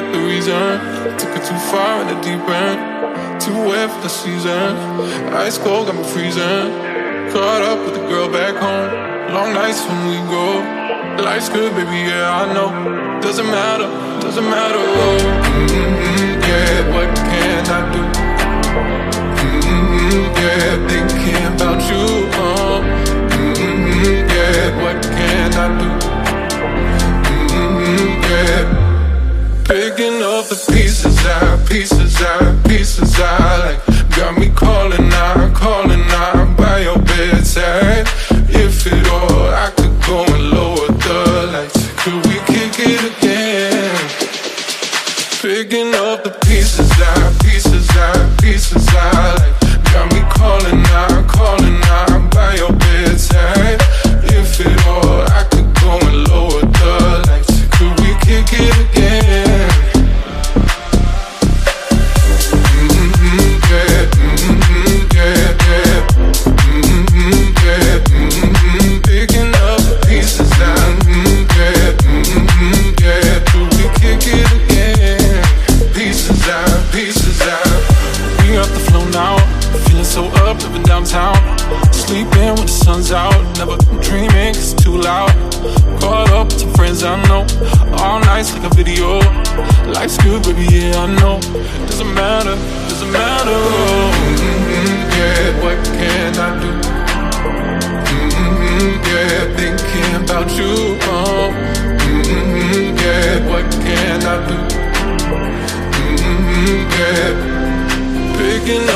get the reason. Took it too far in the deep end, too wet for the season. Ice cold got me freezing. Caught up with the girl back home. Long nights when we go. Life's good, baby, yeah, I know. Doesn't matter, doesn't matter. Oh, yeah, what can I do? Yeah, thinking about you. Yeah, what can I do? Yeah, picking up the pieces I like. Got me calling out by your bedside. If it all, I could go and lower the lights. Could we kick it again? Picking up the pieces I like. Got me calling out by your bedside. If it all, I could go and lower the lights. Could we kick it again? Picking up the pieces out. Could we kick it again? Pieces out. We got the flow now. Feeling so up, living downtown. Sleeping when the sun's out. Never dreaming 'cause it's too loud. Caught up with some friends I know. All nights like a video. Life's good, baby, yeah, I know. Doesn't matter, doesn't matter. Oh, yeah, what can I do? Yeah, thinking about you. Yeah, what can I do? Yeah, picking